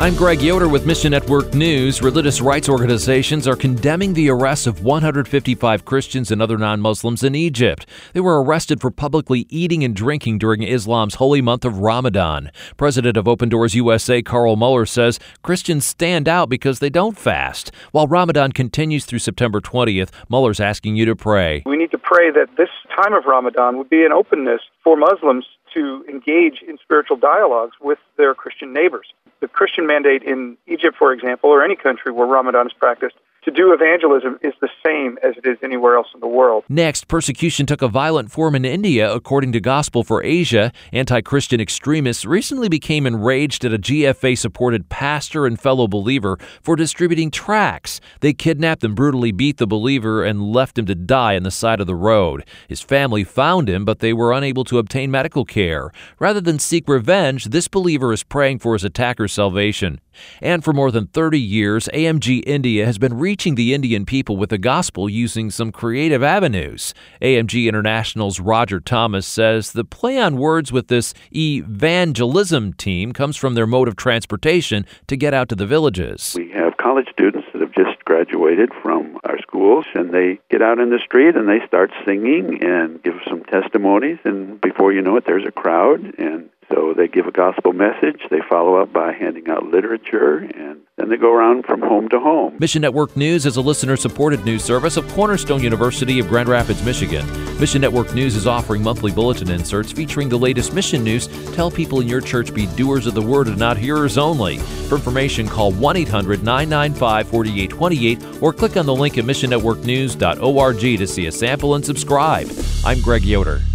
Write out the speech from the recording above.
I'm Greg Yoder with Mission Network News. Religious rights organizations are condemning the arrest of 155 Christians and other non-Muslims in Egypt. They were arrested for publicly eating and drinking during Islam's holy month of Ramadan. President of Open Doors USA, Carl Muller, says Christians stand out because they don't fast. While Ramadan continues through September 20th, Muller's asking you to pray. We need to pray that this time of Ramadan would be an openness for Muslims to engage in spiritual dialogues with their Christian neighbors. The Christian mandate in Egypt, for example, or any country where Ramadan is practiced, to do evangelism is the same as it is anywhere else in the world. Next, persecution took a violent form in India, according to Gospel for Asia. Anti-Christian extremists recently became enraged at a GFA-supported pastor and fellow believer for distributing tracts. They kidnapped and brutally beat the believer and left him to die on the side of the road. His family found him, but they were unable to obtain medical care. Rather than seek revenge, this believer is praying for his attacker's salvation. And for more than 30 years, AMG India has been reaching the Indian people with the gospel using some creative avenues. AMG International's Roger Thomas says the play on words with this evangelism team comes from their mode of transportation to get out to the villages. We have college students that have just graduated from our schools, and they get out in the street and they start singing and give some testimonies, and before you know it, there's a crowd, and so they give a gospel message, they follow up by handing out literature, and then they go around from home to home. Mission Network News is a listener-supported news service of Cornerstone University of Grand Rapids, Michigan. Mission Network News is offering monthly bulletin inserts featuring the latest mission news. Tell people in your church be doers of the word and not hearers only. For information, call 1-800-995-4828 or click on the link at missionnetworknews.org to see a sample and subscribe. I'm Greg Yoder.